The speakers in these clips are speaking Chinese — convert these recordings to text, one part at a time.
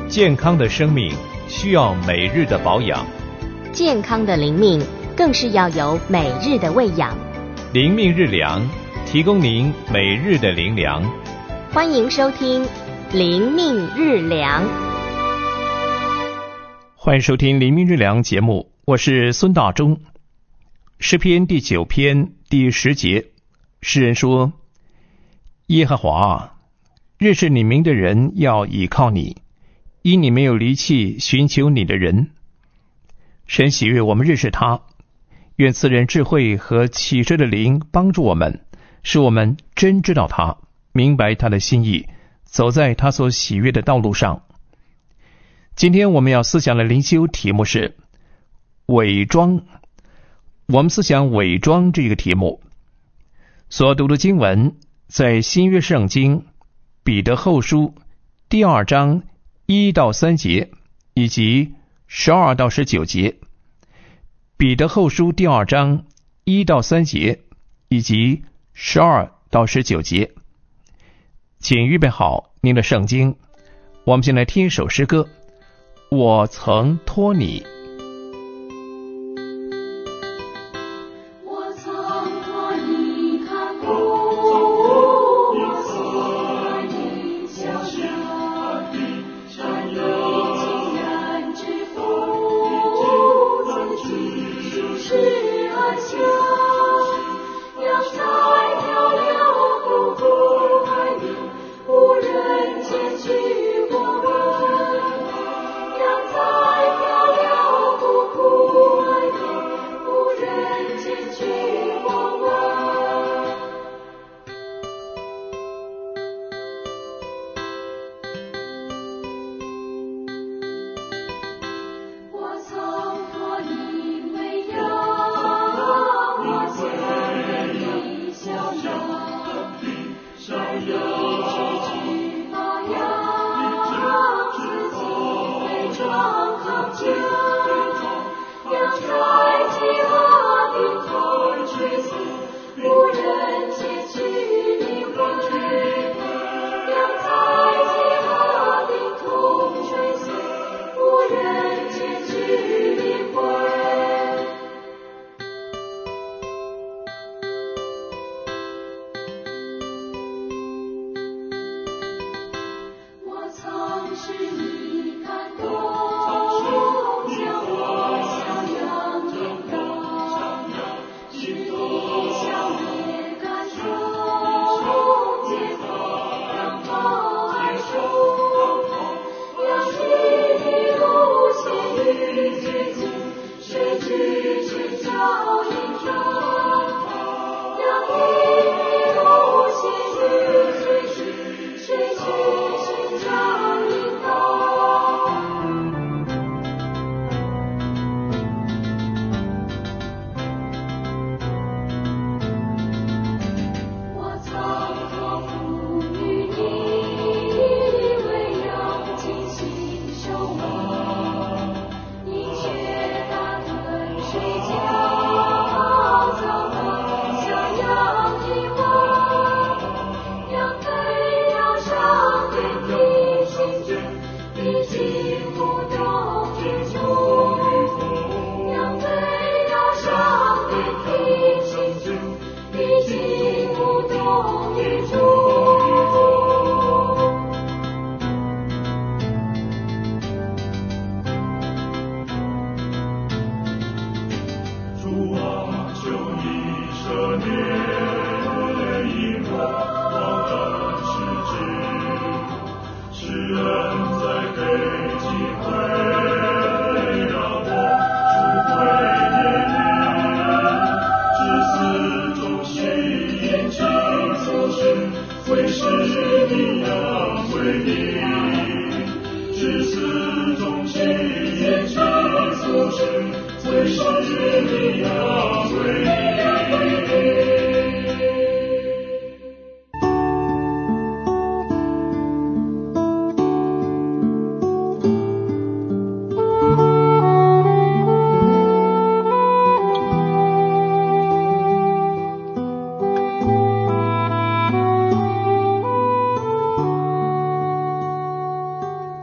健康的生命需要每日的保养， 健康的灵命更是要有每日的喂养。 灵命日粮，提供您每日的灵粮。 欢迎收听灵命日粮。 欢迎收听灵命日粮节目，我是孙大中。诗篇第9篇第10节，诗人说：耶和华，认识你名的人要倚靠你，因你没有离弃寻求你的人。神喜悦我们认识他，愿赐人智慧和启示的灵帮助我们，使我们真知道他，明白他的心意，走在他所喜悦的道路上。今天我们要思想的灵修题目是伪装。我们思想伪装这个题目所读的经文在新约圣经彼得后书第2章1到3节以及12到19节。彼得后书第2章1到3节以及12到19节。请预备好您的圣经，我们先来听一首诗歌，我曾托你。 让在漂流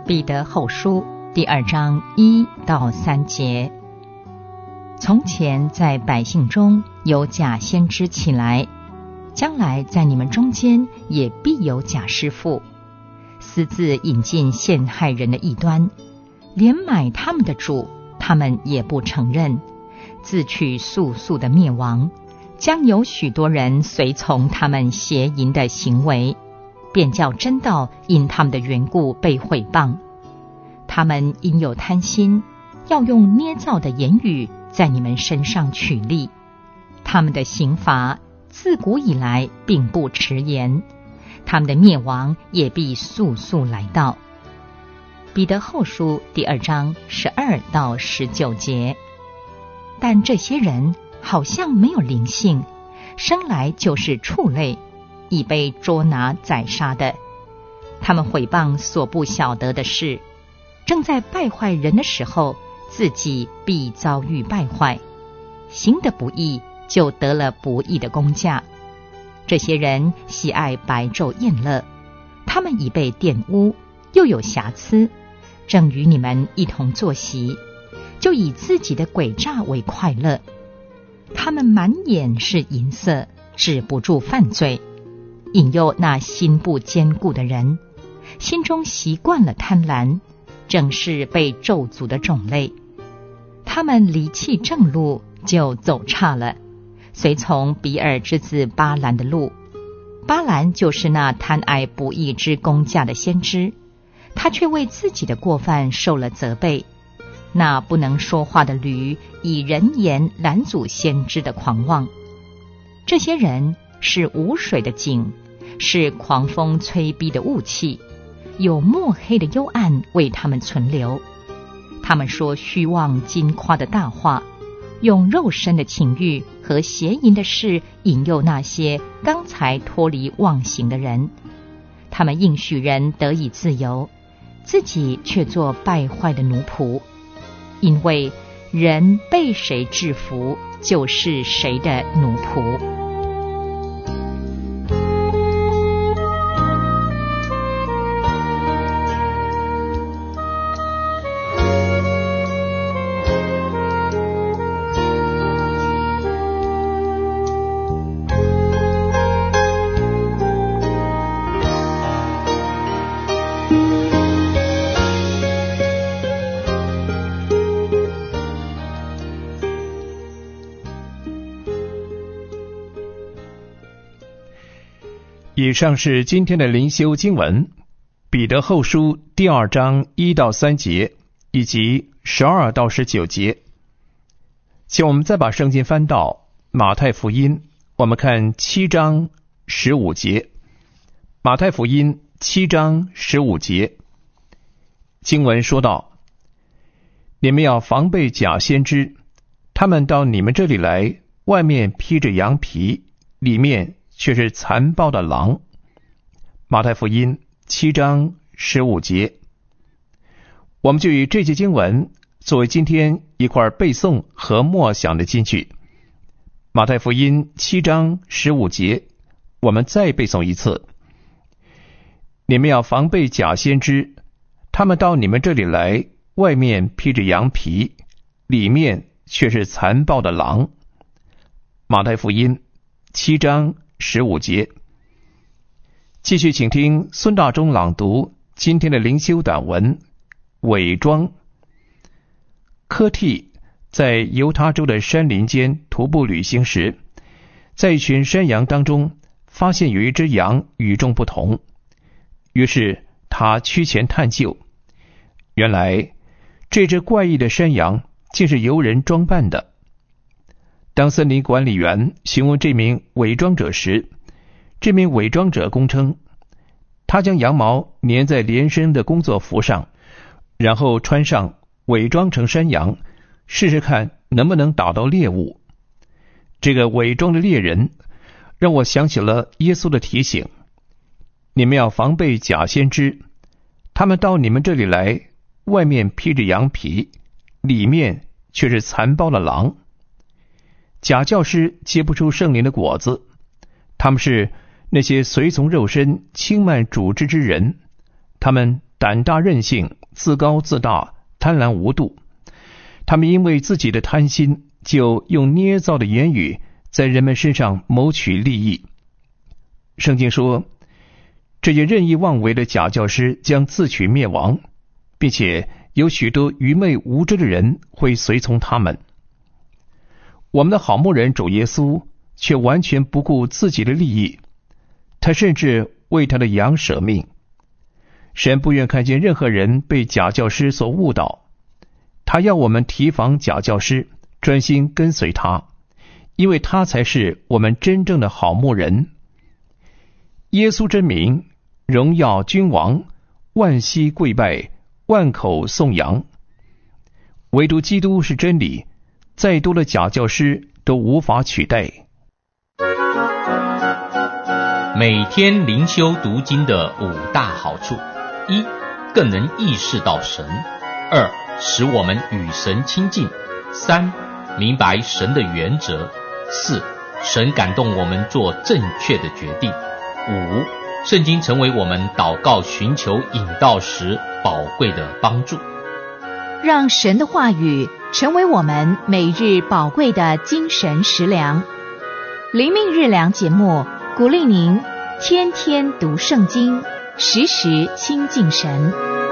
彼得后书第2章1到3节。从前在百姓中有假先知起来，将来在你们中间也必有假师傅，私自引进陷害人的异端，连买他们的主他们也不承认，自取速速的灭亡，将有许多人随从他们邪淫的行为，便叫真道因他们的缘故被毁谤。他们因有贪心，要用捏造的言语在你们身上取利，他们的刑罚自古以来并不迟延，他们的灭亡也必速速来到。彼得后书第2章12到19节。但这些人好像没有灵性，生来就是畜类，已被捉拿宰杀的。他们毁谤所不晓得的事，正在败坏人的时候，自己必遭遇败坏，行得不义，就得了不义的工价。这些人喜爱白昼宴乐，他们已被玷污，又有瑕疵，正与你们一同坐席，就以自己的诡诈为快乐。他们满眼是银色，止不住犯罪，引诱那心不坚固的人，心中习惯了贪婪，正是被咒诅的种类。他们离弃正路，就走岔了，随从比尔之子巴兰的路。巴兰就是那贪爱不义之工价的先知，他却为自己的过犯受了责备。那不能说话的驴，以人言拦阻先知的狂妄。这些人是无水的井，是狂风吹逼的雾气，有墨黑的幽暗为他们存留。他们说虚妄矜夸的大话，用肉身的情欲和邪淫的事引诱那些刚才脱离妄行的人。他们应许人得以自由，自己却做败坏的奴仆。因为人被谁制服，就是谁的奴仆。 以上是今天的灵修经文，彼得后书第2章1到3节，以及12到19节。请我们再把圣经翻到马太福音，我们看7章15节。马太福音7章15节，经文说道：你们要防备假先知，他们到你们这里来，外面披着羊皮，里面却是残暴的狼。马太福音7章15节。我们就以这节经文作为今天一块背诵和默想的金句。马太福音7章15节，我们再背诵一次：你们要防备假先知，他们到你们这里来，外面披着羊皮，里面却是残暴的狼。马太福音7章15节。继续请听孙大中朗读今天的灵修短文，伪装。科蒂在犹他州的山林间徒步旅行时，在一群山羊当中发现有一只羊与众不同，于是他趋前探究，原来这只怪异的山羊竟是由人装扮的。当森林管理员询问这名伪装者时，这名伪装者供称，他将羊毛粘在连身的工作服上，然后穿上伪装成山羊，试试看能不能打到猎物。这个伪装的猎人让我想起了耶稣的提醒：你们要防备假先知，他们到你们这里来，外面披着羊皮，里面却是残暴的狼。假教师结不出圣灵的果子，他们是那些随从肉身轻慢主治之人，他们胆大任性， 自高自大，贪婪无度。他们因为自己的贪心，就用捏造的言语在人们身上谋取利益。圣经说，这些任意妄为的假教师将自取灭亡，并且有许多愚昧无知的人会随从他们。我们的好牧人主耶稣却完全不顾自己的利益，他甚至为他的羊舍命。神不愿看见任何人被假教师所误导，他要我们提防假教师，专心跟随他，因为他才是我们真正的好牧人。耶稣之名，荣耀君王，万膝跪拜，万口颂扬。唯独基督是真理，再多的假教师都无法取代。 每天灵修读经的5大好处：一、更能意识到神；二、使我们与神亲近；三、明白神的原则；四、神感动我们做正确的决定；五、圣经成为我们祷告寻求引导时宝贵的帮助。 让神的话语成为我们每日宝贵的精神食粮。灵命日粮节目鼓励您天天读圣经，时时亲近神。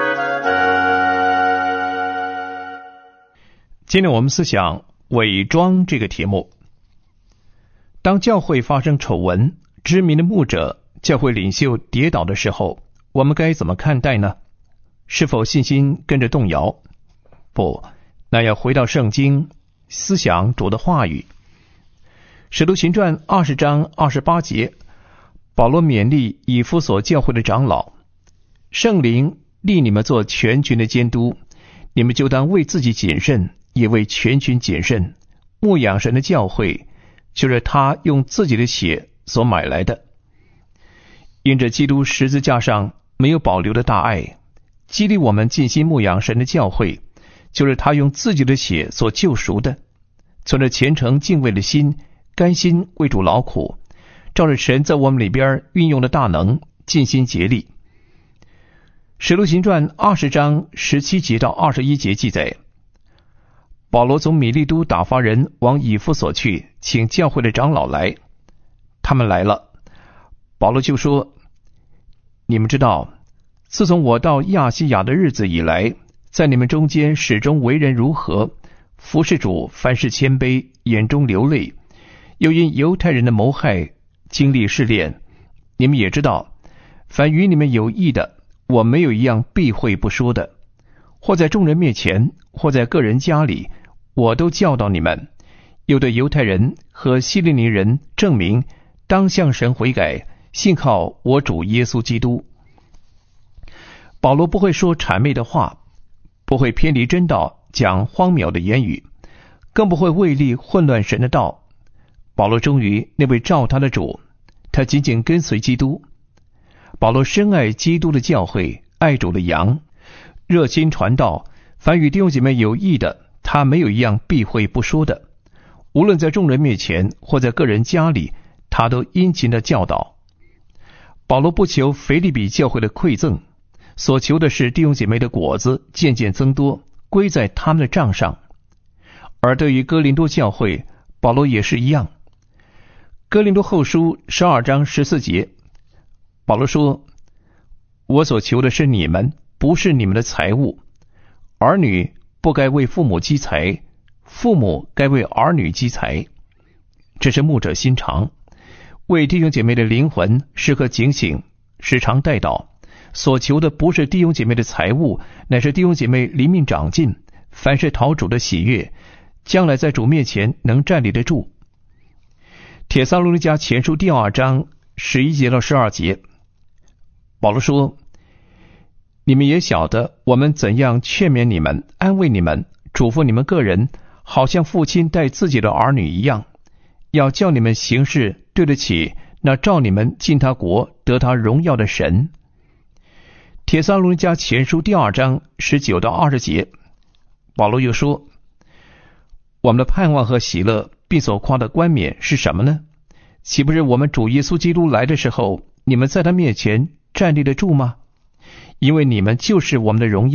今天我们思想伪装这个题目。当教会发生丑闻，知名的牧者、教会领袖跌倒的时候，我们该怎么看待呢？是否信心跟着动摇？不，那要回到圣经，思想主的话语。使徒行传20章28节，保罗勉励以弗所教会的长老，圣灵立你们做全群的监督，你们就当为自己谨慎，也为全群谨慎，牧养神的教会，就是他用自己的血所买来的。因着基督十字架上没有保留的大爱，激励我们尽心牧养神的教会，就是他用自己的血所救赎的，存着虔诚敬畏的心，甘心为主劳苦，照着神在我们里边运用的大能，尽心竭力。使徒行传20章17节到21节记载，保罗从米利都打发人往以弗所去，请教会的长老来。他们来了，保罗就说，你们知道，自从我到亚细亚的日子以来，在你们中间始终为人如何，服侍主，凡事谦卑，眼中流泪，又因犹太人的谋害经历试炼。你们也知道，凡与你们有益的，我没有一样避讳不说的，或在众人面前，或在个人家里，我都教导你们，又对犹太人和希利尼人证明，当向神悔改，信靠我主耶稣基督。保罗不会说谄媚的话，不会偏离真道，讲荒谬的言语，更不会为利混乱神的道。保罗忠于那位召他的主，他紧紧跟随基督。保罗深爱基督的教会，爱主的羊，热心传道，凡与弟兄姐妹有益的，他没有一样避讳不说的，无论在众人面前或在个人家里，他都殷勤的教导。保罗不求腓立比教会的馈赠，所求的是弟兄姐妹的果子渐渐增多，归在他们的账上。而对于哥林多教会，保罗也是一样。哥林多后书12章14节，保罗说，我所求的是你们，不是你们的财物。儿女不该为父母积财，父母该为儿女积财。这是牧者心肠，为弟兄姐妹的灵魂时刻警醒，时常代祷。所求的不是弟兄姐妹的财物，乃是弟兄姐妹灵命长进，凡是讨主的喜悦，将来在主面前能站立得住。帖撒罗尼迦前书第2章11节到12节，保罗说，你们也晓得我们怎样劝勉你们，安慰你们，嘱咐你们个人，好像父亲待自己的儿女一样，要叫你们行事对得起那召你们进他国得他荣耀的神。帖撒罗尼迦前书第2章19到20节，保罗又说，我们的盼望和喜乐并所夸的冠冕是什么呢？岂不是我们主耶稣基督来的时候，你们在他面前站立得住吗？因为你们就是我们的荣耀，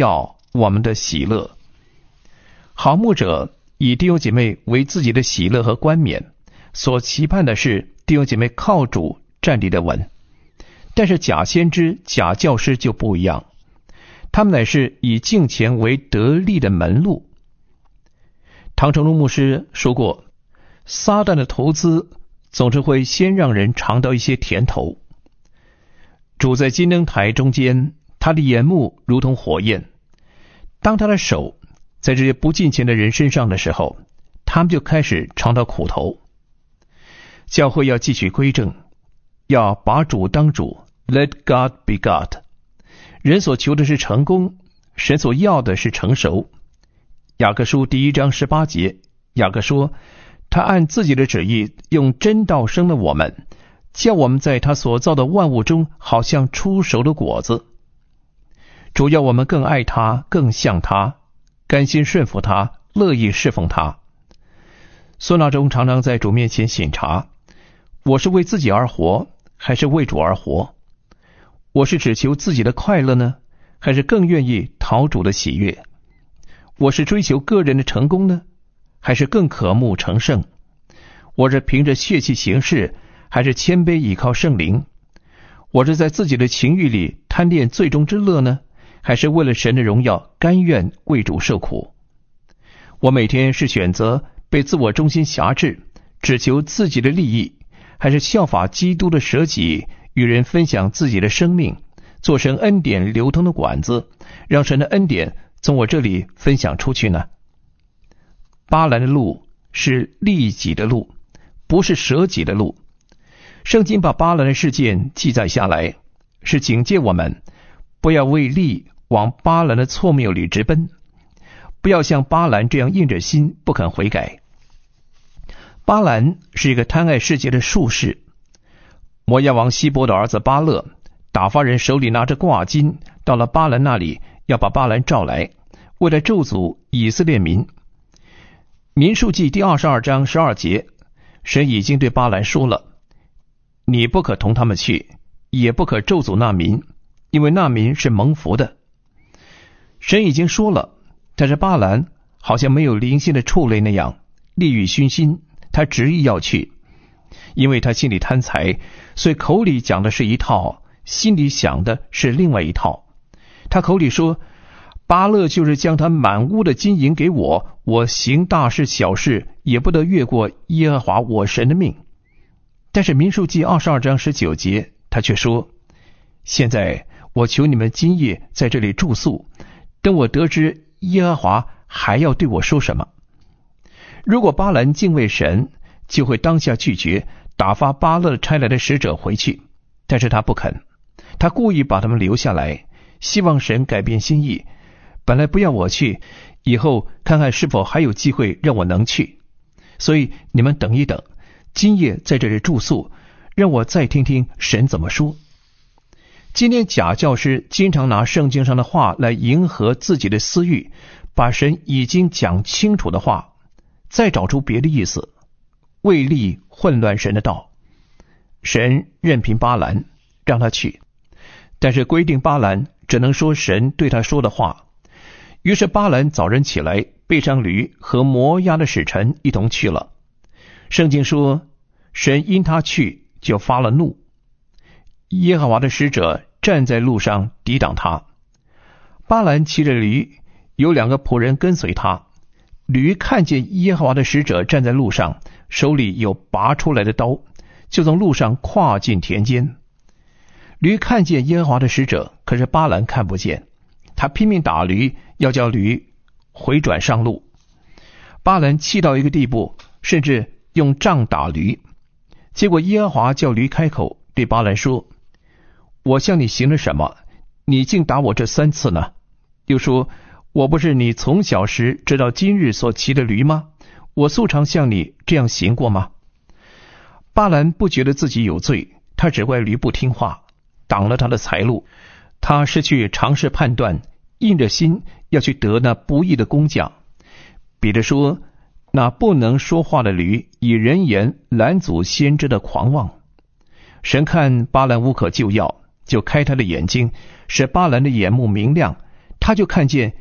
我们的喜乐。好牧者以弟兄姐妹为自己的喜乐和冠冕，所期盼的是弟兄姐妹靠主站立得稳。但是假先知、假教师就不一样，他们乃是以敬虔为得利的门路。唐成龙牧师说过，撒旦的投资总是会先让人尝到一些甜头。主在金灯台中间，他的眼目如同火焰，当他的手在这些不敬虔的人身上的时候，他们就开始尝到苦头。教会要汲取归正，要把主当主， Let God be God。 人所求的是成功，神所要的是成熟。雅各书1章18节，雅各说，他按自己的旨意用真道生了我们，叫我们在他所造的万物中好像出熟的果子。主要我们更爱他，更像他，甘心顺服他，乐意侍奉他。孙大中常常在主面前省察，我是为自己而活，还是为主而活？我是只求自己的快乐呢，还是更愿意讨主的喜悦？我是追求个人的成功呢，还是更渴慕成圣？我是凭着血气行事，还是谦卑倚靠圣灵？我是在自己的情欲里贪恋最终之乐呢，还是为了神的荣耀甘愿为主受苦？我每天是选择被自我中心辖制，只求自己的利益，还是效法基督的舍己，与人分享自己的生命，做神恩典流通的管子，让神的恩典从我这里分享出去呢？巴兰的路是利己的路，不是舍己的路。圣经把巴兰的事件记载下来，是警戒我们不要为利往巴兰的错谬里直奔，不要像巴兰这样硬着心不肯悔改。巴兰是一个贪爱世界的术士，摩押王希伯的儿子巴勒打发人手里拿着挂金，到了巴兰那里，要把巴兰召来，为了咒诅以色列民。民数记第22章12节，神已经对巴兰说了，你不可同他们去，也不可咒诅那民，因为那民是蒙福的。神已经说了，但是巴兰好像没有灵性的畜类那样利欲熏心，他执意要去。因为他心里贪财，所以口里讲的是一套，心里想的是另外一套。他口里说，巴勒就是将他满屋的金银给我，我行大事小事也不得越过耶和华我神的命。但是民数记22章19节，他却说，现在我求你们今夜在这里住宿，等我得知耶和华还要对我说什么。如果巴兰敬畏神，就会当下拒绝打发巴勒差来的使者回去，但是他不肯，他故意把他们留下来，希望神改变心意。本来不要我去，以后看看是否还有机会让我能去。所以你们等一等，今夜在这里住宿，让我再听听神怎么说。今天假教师经常拿圣经上的话来迎合自己的私欲，把神已经讲清楚的话再找出别的意思，为利混乱神的道。神任凭巴兰，让他去，但是规定巴兰只能说神对他说的话。于是巴兰早晨起来，背上驴，和摩押的使臣一同去了。圣经说，神因他去就发了怒，耶和华的使者站在路上抵挡他。巴兰骑着驴，有2个仆人跟随他。驴看见耶和华的使者站在路上，手里有拔出来的刀，就从路上跨进田间。驴看见耶和华的使者，可是巴兰看不见，他拼命打驴，要叫驴回转上路。巴兰气到一个地步，甚至用杖打驴。结果耶和华叫驴开口，对巴兰说，我向你行了什么，你竟打我这3次呢？又说，我不是你从小时直到今日所骑的驴吗？我素常向你这样行过吗？巴兰不觉得自己有罪，他只怪驴不听话，挡了他的财路。他失去常识判断，硬着心要去得那不义的工匠。彼得说，那不能说话的驴以人言拦阻先知的狂妄。神看巴兰无可救药，就开他的眼睛，使巴兰的眼目明亮，他就看见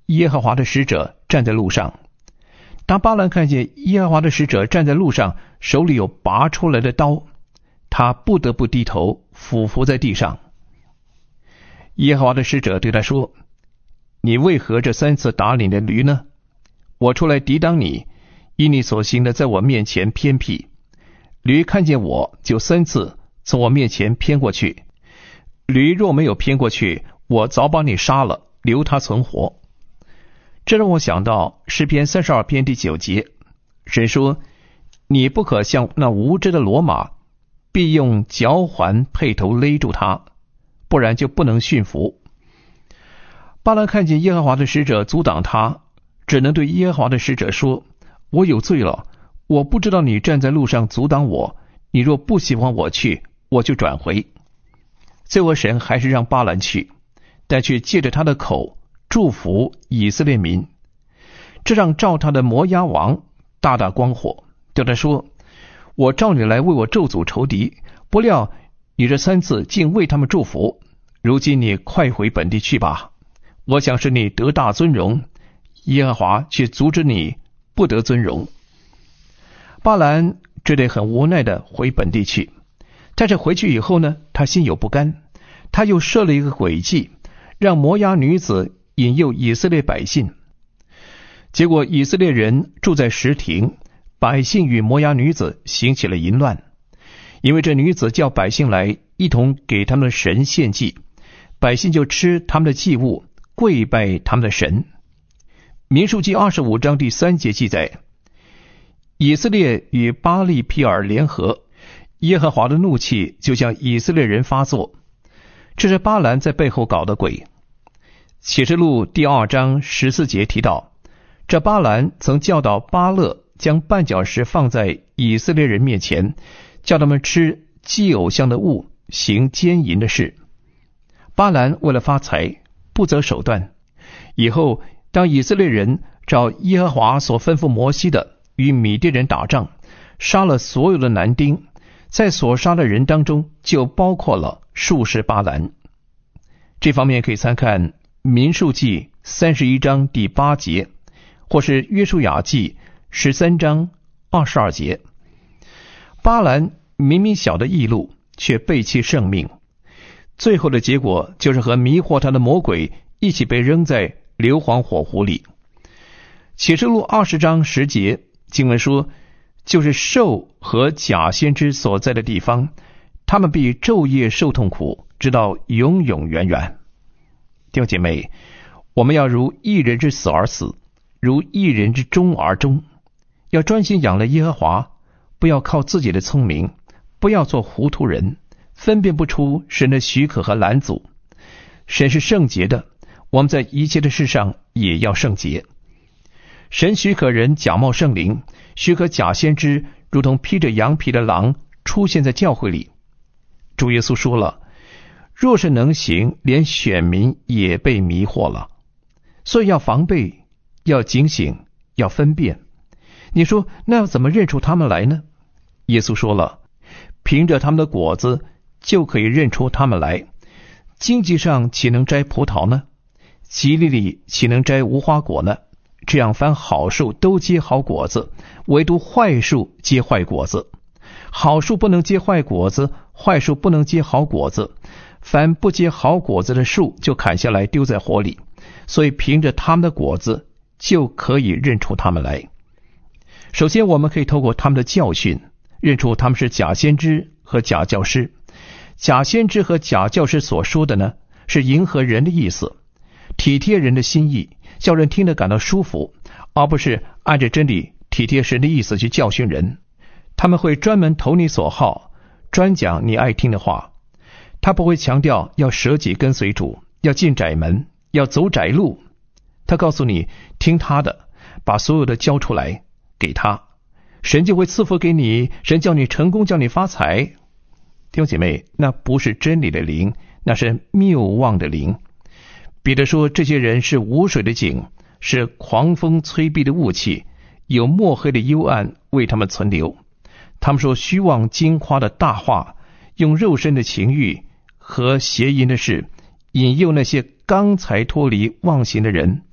耶和华的使者站在路上。当巴兰看见耶和华的使者站在路上，手里有拔出来的刀，他不得不低头俯伏在地上。耶和华的使者对他说：你为何这3次打你的驴呢？我出来抵挡你，因你所行的在我面前偏僻。驴看见我，就3次从我面前偏过去。驴若没有偏过去，我早把你杀了，留他存活。这让我想到诗篇32篇第9节，神说：你不可像那无知的骡马，必用嚼环辔头勒住它，不然就不能驯服。巴兰看见耶和华的使者阻挡他，只能对耶和华的使者说：我有罪了，我不知道你站在路上阻挡我，你若不喜欢我去，我就转回。最后神还是让巴兰去，但却借着他的口祝福以色列民。这让召他的摩押王大大光火，对他说：我召你来为我咒诅仇敌，不料你这3次竟为他们祝福，如今你快回本地去吧，我想使你得大尊荣，耶和华却阻止你不得尊荣。巴兰只得很无奈的回本地去，但是回去以后呢，他心有不甘，他又设了一个诡计，让摩押女子引诱以色列百姓。结果以色列人住在什亭，百姓与摩押女子行起了淫乱，因为这女子叫百姓来一同给他们的神献祭，百姓就吃他们的祭物，跪拜他们的神。民数记25章第3节记载，以色列与巴利毗尔联合，耶和华的怒气就向以色列人发作。这是巴兰在背后搞的鬼。启示录第2章14节提到，这巴兰曾教导巴勒将绊脚石放在以色列人面前，叫他们吃祭偶像的物，行奸淫的事。巴兰为了发财，不择手段。以后当以色列人照耶和华所吩咐摩西的与米甸人打仗，杀了所有的男丁，在所杀的人当中就包括了术士巴兰。这方面可以参看民数记31章第8节，或是约书亚记13章22节。巴兰明明晓得义路，却背弃圣命，最后的结果就是和迷惑他的魔鬼一起被扔在硫磺火湖里。启示录20章10节经文说，就是兽和假先知所在的地方，他们必昼夜受痛苦，直到永永远远。弟兄姐妹，我们要如一人之死而死，如一人之终而终，要专心仰赖耶和华，不要靠自己的聪明，不要做糊涂人，分辨不出神的许可和拦阻。神是圣洁的，我们在一切的事上也要圣洁。神许可人假冒圣灵，许可假先知如同披着羊皮的狼出现在教会里。主耶稣说了，若是能行，连选民也被迷惑了。所以要防备，要警醒，要分辨。你说那要怎么认出他们来呢？耶稣说了，凭着他们的果子就可以认出他们来。荆棘上岂能摘葡萄呢？蒺藜里岂能摘无花果呢？这样凡好树都结好果子，唯独坏树结坏果子。好树不能结坏果子，坏树不能结好果子。凡不结好果子的树就砍下来丢在火里。所以凭着他们的果子就可以认出他们来。首先我们可以透过他们的教训认出他们是假先知和假教师。假先知和假教师所说的呢，是迎合人的意思，体贴人的心意，叫人听得感到舒服，而不是按着真理体贴神的意思去教训人。他们会专门投你所好，专讲你爱听的话。他不会强调要舍己跟随主，要进窄门，要走窄路。他告诉你听他的，把所有的交出来给他，神就会赐福给你，神叫你成功，叫你发财。弟兄姐妹，那不是真理的灵，那是谬妄的灵。彼得说，这些人是无水的井，是狂风吹逼的雾气，有墨黑的幽暗为他们存留。他们说虚妄矜夸的大话，用肉身的情欲和邪淫的事引诱那些刚才脱离妄行的人。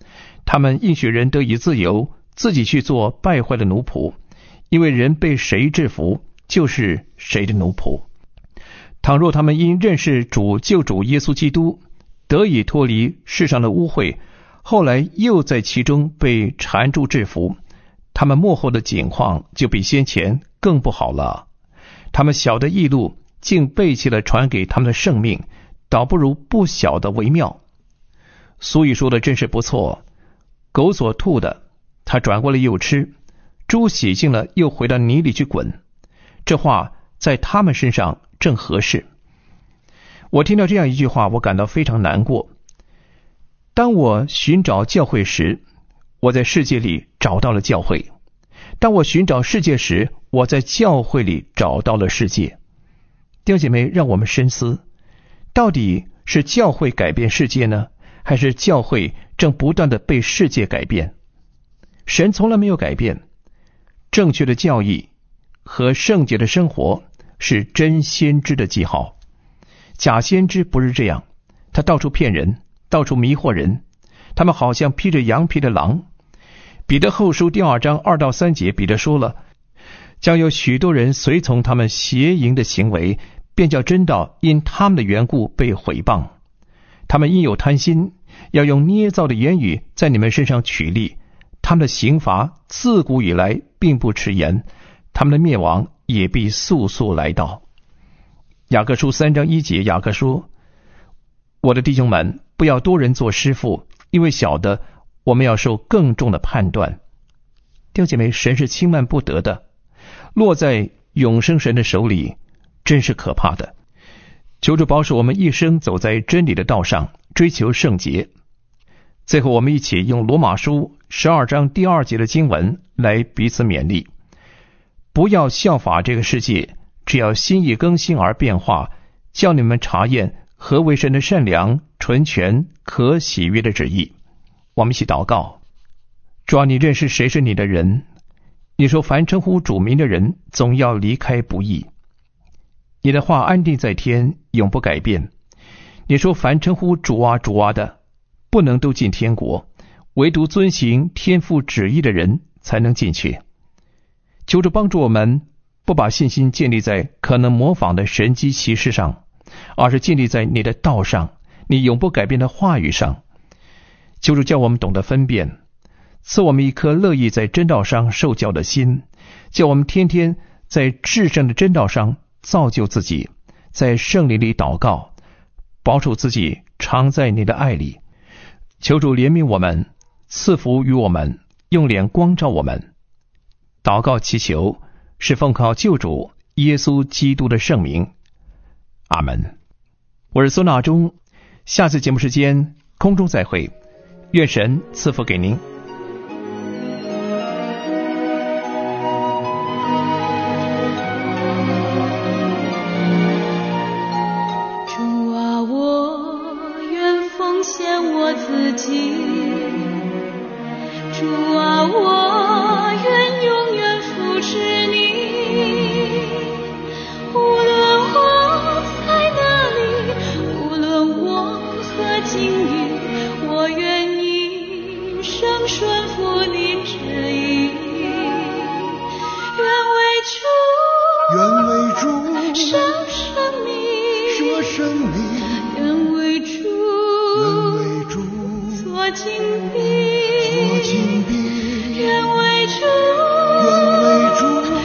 他们应许人得以自由，自己去做败坏的奴仆，因为人被谁制服，就是谁的奴仆。倘若他们因认识主救主耶稣基督，得以脱离世上的污秽，后来又在其中被缠住制服，他们末后的景况就比先前更不好了。他们晓得义路，竟背弃了传给他们的圣命，倒不如不晓得为妙。俗语说的真是不错，狗所吐的，它转过来又吃；猪洗净了，又回到泥里去滚。这话在他们身上正合适。我听到这样一句话，我感到非常难过。当我寻找教会时，我在世界里找到了教会；当我寻找世界时，我在教会里找到了世界。弟兄姐妹，让我们深思，到底是教会改变世界呢，还是教会正不断的被世界改变？神从来没有改变。正确的教义和圣洁的生活是真先知的记号。假先知不是这样，他到处骗人，到处迷惑人，他们好像披着羊皮的狼。彼得后书第2章2到3节，彼得说了，将有许多人随从他们邪淫的行为，便叫真道因他们的缘故被毁谤。他们因有贪心，要用捏造的言语在你们身上取利，他们的刑罚自古以来并不迟延，他们的灭亡也必速速来到。雅各书3章1节，雅各说，我的弟兄们，不要多人做师傅，因为晓得我们要受更重的判断。弟兄姐妹，神是轻慢不得的，落在永生神的手里，真是可怕的。求主保守我们一生走在真理的道上，追求圣洁。最后我们一起用罗马书12章第2节的经文来彼此勉励，不要效法这个世界，只要心意更新而变化，叫你们查验何为神的善良、纯全、可喜悦的旨意。我们一起祷告。主啊，你认识谁是你的人？你说凡称呼主名的人，总要离开不义。你的话安定在天，永不改变。你说凡称呼主啊主啊的，不能都进天国，唯独遵行天父旨意的人才能进去。求主帮助我们，不把信心建立在可能模仿的神迹奇事上，而是建立在你的道上，你永不改变的话语上。求主叫我们懂得分辨，赐我们一颗乐意在真道上受教的心，叫我们天天在至圣的真道上造就自己，在圣灵里祷告，保守自己常在你的爱里。求主怜悯我们，赐福于我们，用脸光照我们。祷告祈求是奉靠救主耶稣基督的圣名，阿们。我是孙纳中，下次节目时间空中再会，愿神赐福给您。 主啊，我愿奉献我自己，主啊，我愿永远服侍你，无论我在哪里，无论我何境遇，我愿一生顺服你旨意。愿为主舍生命，愿为主做金币，愿为主